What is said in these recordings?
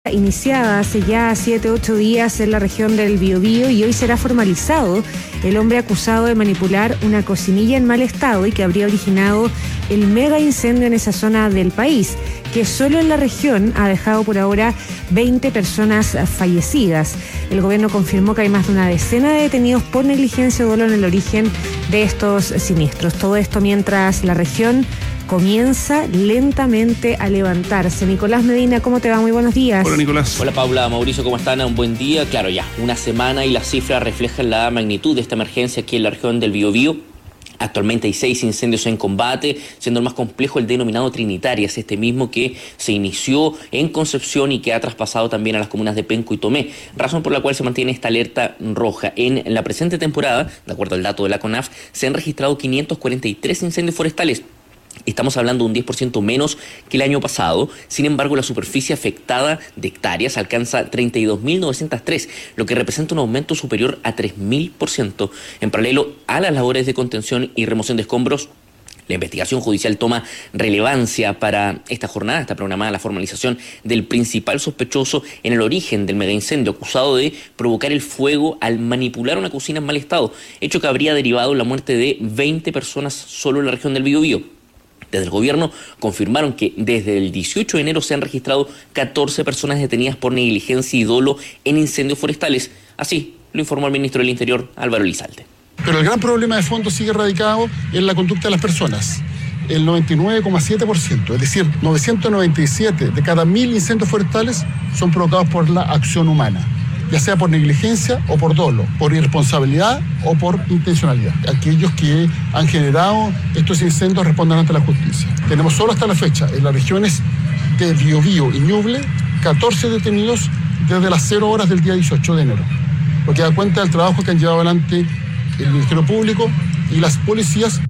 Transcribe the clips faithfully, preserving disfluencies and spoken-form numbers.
Iniciada hace ya siete u ocho días en la región del Biobío y hoy será formalizado el hombre acusado de manipular una cocinilla en mal estado y que habría originado el mega incendio en esa zona del país, que solo en la región ha dejado por ahora veinte personas fallecidas. El gobierno confirmó que hay más de una decena de detenidos por negligencia o dolo en el origen de estos siniestros. Todo esto mientras la región comienza lentamente a levantarse. Nicolás Medina, ¿cómo te va? Muy buenos días. Hola, Nicolás. Hola, Paula, Mauricio, ¿cómo están? Un buen día. Claro, ya una semana y las cifras reflejan la magnitud de esta emergencia aquí en la región del Biobío. Actualmente hay seis incendios en combate, siendo el más complejo el denominado Trinitarias, este mismo que se inició en Concepción y que ha traspasado también a las comunas de Penco y Tomé, razón por la cual se mantiene esta alerta roja. En la presente temporada, de acuerdo al dato de la CONAF, se han registrado quinientos cuarenta y tres incendios forestales. Estamos hablando de un diez por ciento menos que el año pasado. Sin embargo, la superficie afectada de hectáreas alcanza treinta y dos mil novecientos tres, lo que representa un aumento superior a tres mil por ciento. En paralelo a las labores de contención y remoción de escombros, la investigación judicial toma relevancia para esta jornada. Está programada la formalización del principal sospechoso en el origen del megaincendio, acusado de provocar el fuego al manipular una cocina en mal estado, hecho que habría derivado en la muerte de veinte personas solo en la región del Biobío. Desde el gobierno confirmaron que desde el dieciocho de enero se han registrado catorce personas detenidas por negligencia y dolo en incendios forestales. Así lo informó el ministro del Interior, Álvaro Elizalde. Pero el gran problema de fondo sigue radicado en la conducta de las personas. El noventa y nueve coma siete por ciento, es decir, novecientos noventa y siete de cada mil incendios forestales son provocados por la acción humana, ya sea por negligencia o por dolo, por irresponsabilidad o por intencionalidad. Aquellos que han generado estos incendios respondan ante la justicia. Tenemos solo hasta la fecha, en las regiones de Biobío y Ñuble, catorce detenidos desde las cero horas del día dieciocho de enero, lo que da cuenta del trabajo que han llevado adelante el Ministerio Público y las policías.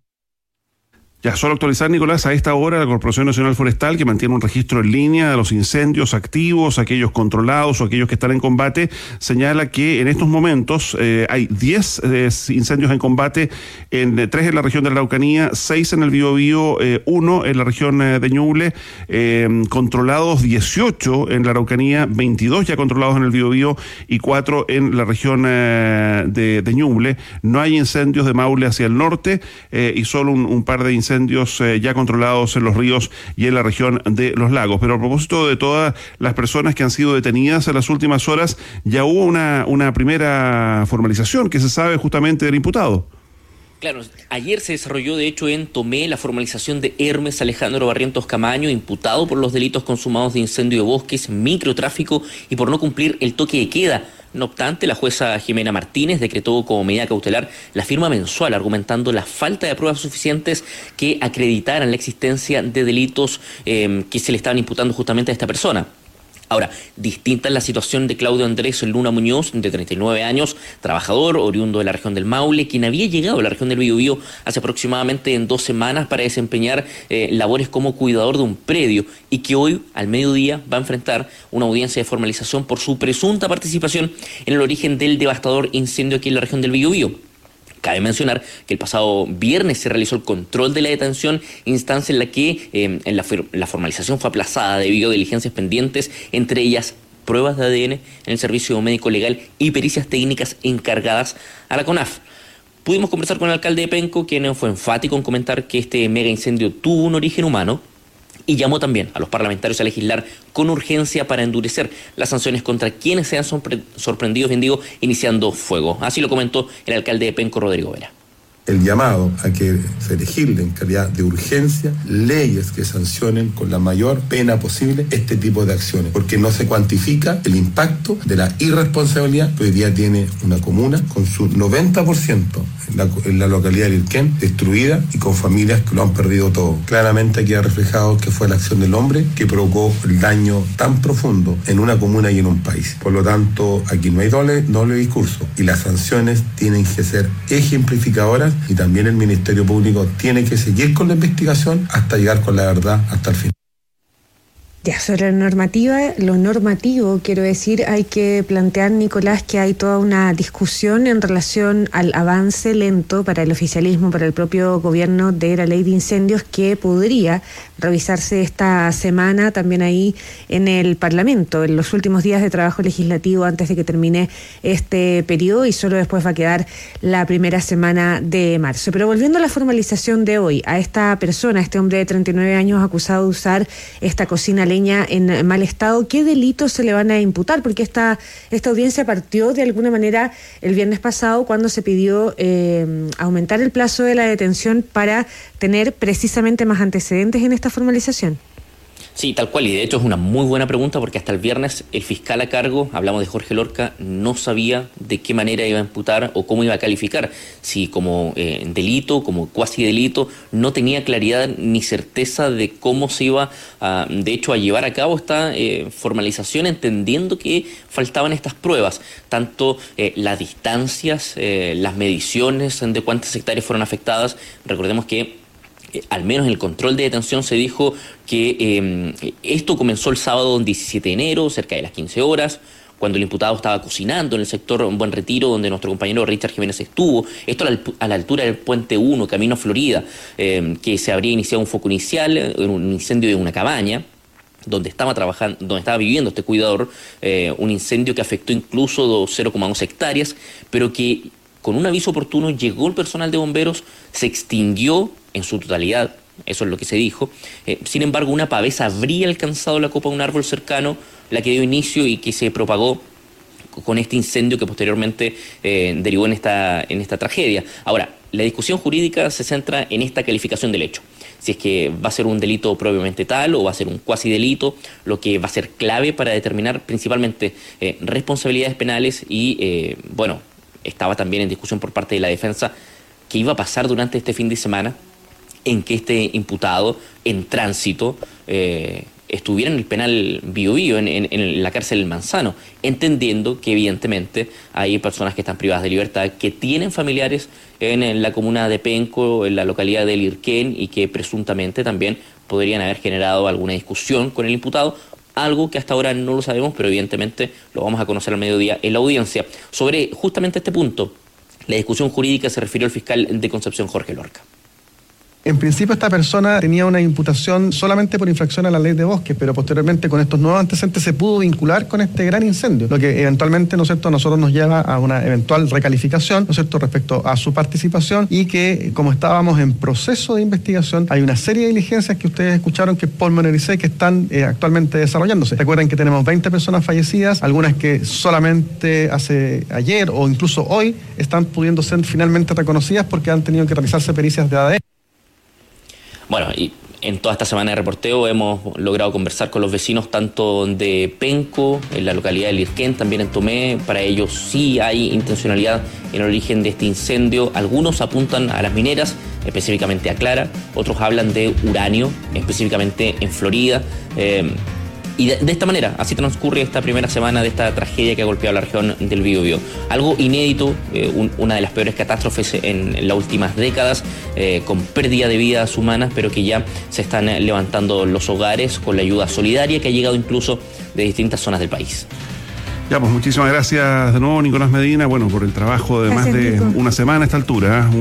Ya, solo actualizar, Nicolás, a esta hora la Corporación Nacional Forestal, que mantiene un registro en línea de los incendios activos, aquellos controlados o aquellos que están en combate, señala que en estos momentos eh, hay diez eh, incendios en combate, en eh, tres en la región de la Araucanía, seis en el Biobío, eh, uno en la región eh, de Ñuble, eh, controlados dieciocho en la Araucanía, veintidós ya controlados en el Biobío y cuatro en la región eh, de, de Ñuble. No hay incendios de Maule hacia el norte eh, y solo un, un par de incendios incendios eh, ya controlados en los ríos y en la región de los lagos. Pero a propósito de todas las personas que han sido detenidas en las últimas horas, ya hubo una, una primera formalización que se sabe justamente del imputado. Claro, ayer se desarrolló de hecho en Tomé la formalización de Hermes Alejandro Barrientos Camaño, imputado por los delitos consumados de incendio de bosques, microtráfico y por no cumplir el toque de queda. No obstante, la jueza Jimena Martínez decretó como medida cautelar la firma mensual, argumentando la falta de pruebas suficientes que acreditaran la existencia de delitos eh, que se le estaban imputando justamente a esta persona. Ahora, distinta es la situación de Claudio Andrés Luna Muñoz, de treinta y nueve años, trabajador, oriundo de la región del Maule, quien había llegado a la región del Biobío hace aproximadamente en dos semanas para desempeñar eh, labores como cuidador de un predio y que hoy, al mediodía, va a enfrentar una audiencia de formalización por su presunta participación en el origen del devastador incendio aquí en la región del Biobío. Cabe mencionar que el pasado viernes se realizó el control de la detención, instancia en la que eh, en la, la formalización fue aplazada debido a diligencias pendientes, entre ellas pruebas de A D N en el Servicio Médico Legal y pericias técnicas encargadas a la CONAF. Pudimos conversar con el alcalde de Penco, quien fue enfático en comentar que este mega incendio tuvo un origen humano, y llamó también a los parlamentarios a legislar con urgencia para endurecer las sanciones contra quienes sean sorpre- sorprendidos, bien digo, iniciando fuego. Así lo comentó el alcalde de Penco, Rodrigo Vera. El llamado a que se legisle en calidad de urgencia leyes que sancionen con la mayor pena posible este tipo de acciones, porque no se cuantifica el impacto de la irresponsabilidad que hoy día tiene una comuna con su noventa por ciento en la, en la localidad de Lirquén destruida y con familias que lo han perdido todo. Claramente queda reflejado que fue la acción del hombre que provocó el daño tan profundo en una comuna y en un país. Por lo tanto, aquí no hay doble, doble discurso y las sanciones tienen que ser ejemplificadoras y también el Ministerio Público tiene que seguir con la investigación hasta llegar con la verdad hasta el final. Ya, sobre la normativa, lo normativo, quiero decir, hay que plantear, Nicolás, que hay toda una discusión en relación al avance lento para el oficialismo, para el propio gobierno de la ley de incendios, que podría revisarse esta semana también ahí en el Parlamento, en los últimos días de trabajo legislativo antes de que termine este periodo, y solo después va a quedar la primera semana de marzo. Pero volviendo a la formalización de hoy, a esta persona, a este hombre de treinta y nueve años acusado de usar esta cocina leña en mal estado, ¿qué delitos se le van a imputar? Porque esta, esta audiencia partió de alguna manera el viernes pasado, cuando se pidió eh, aumentar el plazo de la detención para tener precisamente más antecedentes en esta formalización. Sí, tal cual, y de hecho es una muy buena pregunta, porque hasta el viernes el fiscal a cargo, hablamos de Jorge Lorca, no sabía de qué manera iba a imputar o cómo iba a calificar, si como eh, delito, como cuasi delito, no tenía claridad ni certeza de cómo se iba a, de hecho, a llevar a cabo esta eh, formalización, entendiendo que faltaban estas pruebas, tanto eh, las distancias, eh, las mediciones de cuántas hectáreas fueron afectadas. Recordemos que Eh, al menos en el control de detención se dijo que eh, esto comenzó el sábado diecisiete de enero, cerca de las quince horas, cuando el imputado estaba cocinando en el sector Buen Retiro, donde nuestro compañero Richard Jiménez estuvo. Esto a la, a la altura del Puente uno, camino a Florida, eh, que se habría iniciado un foco inicial, un incendio de una cabaña donde estaba trabajando, donde estaba viviendo este cuidador, eh, un incendio que afectó incluso cero coma dos hectáreas, pero que con un aviso oportuno llegó el personal de bomberos, se extinguió en su totalidad, eso es lo que se dijo. Eh, sin embargo, una pavesa habría alcanzado la copa de un árbol cercano, la que dio inicio y que se propagó con este incendio que posteriormente eh, derivó en esta, en esta tragedia. Ahora, la discusión jurídica se centra en esta calificación del hecho. Si es que va a ser un delito propiamente tal o va a ser un cuasi delito, lo que va a ser clave para determinar principalmente eh, responsabilidades penales y, eh, bueno, estaba también en discusión por parte de la defensa qué iba a pasar durante este fin de semana en que este imputado en tránsito eh, estuviera en el penal Bío Bío, en, en, en la cárcel El Manzano, entendiendo que evidentemente hay personas que están privadas de libertad, que tienen familiares en, en la comuna de Penco, en la localidad de Lirquén, y que presuntamente también podrían haber generado alguna discusión con el imputado, algo que hasta ahora no lo sabemos, pero evidentemente lo vamos a conocer al mediodía en la audiencia. Sobre justamente este punto, la discusión jurídica se refirió al fiscal de Concepción, Jorge Lorca. En principio esta persona tenía una imputación solamente por infracción a la ley de bosques, pero posteriormente con estos nuevos antecedentes se pudo vincular con este gran incendio, lo que eventualmente, ¿no es cierto?, a nosotros nos lleva a una eventual recalificación, ¿no es cierto?, respecto a su participación, y que como estábamos en proceso de investigación, hay una serie de diligencias que ustedes escucharon que pormenoricé que están eh, actualmente desarrollándose. Recuerden que tenemos veinte personas fallecidas, algunas que solamente hace ayer o incluso hoy están pudiendo ser finalmente reconocidas porque han tenido que realizarse pericias de A D N. Bueno, y en toda esta semana de reporteo hemos logrado conversar con los vecinos tanto de Penco, en la localidad de Lirquén, también en Tomé. Para ellos sí hay intencionalidad en el origen de este incendio. Algunos apuntan a las mineras, específicamente a Clara, otros hablan de uranio, específicamente en Florida. Eh, Y de, de esta manera, así transcurre esta primera semana de esta tragedia que ha golpeado la región del Bío Bío. Algo inédito, eh, un, una de las peores catástrofes en, en las últimas décadas, eh, con pérdida de vidas humanas, pero que ya se están levantando los hogares con la ayuda solidaria que ha llegado incluso de distintas zonas del país. Ya, pues muchísimas gracias de nuevo, Nicolás Medina, bueno, por el trabajo de gracias, más de Nico. Una semana a esta altura, ¿eh?